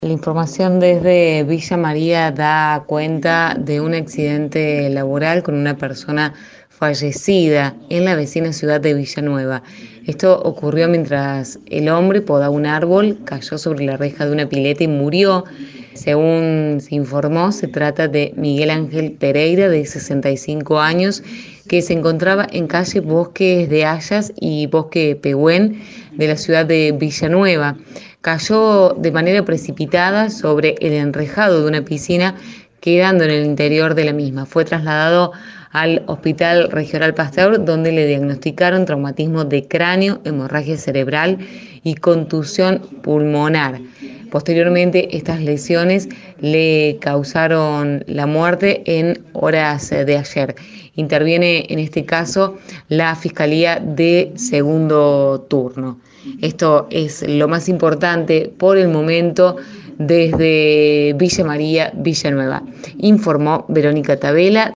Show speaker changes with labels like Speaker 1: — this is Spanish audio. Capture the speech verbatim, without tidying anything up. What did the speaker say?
Speaker 1: La información desde Villa María da cuenta de un accidente laboral con una persona fallecida en la vecina ciudad de Villanueva. Esto ocurrió mientras el hombre podaba un árbol, cayó sobre la reja de una pileta y murió. Según se informó, se trata de Miguel Ángel Pereira, de sesenta y cinco años, que se encontraba en calle Bosques de Hayas y Bosque Pehuen de la ciudad de Villanueva. Cayó de manera precipitada sobre el enrejado de una piscina, quedando en el interior de la misma. Fue trasladado al Hospital Regional Pasteur, donde le diagnosticaron traumatismo de cráneo, hemorragia cerebral y contusión pulmonar. Posteriormente, estas lesiones le causaron la muerte en horas de ayer. Interviene en este caso la Fiscalía de Segundo Turno. Esto es lo más importante por el momento desde Villa María, Villanueva. Informó Verónica Tabela.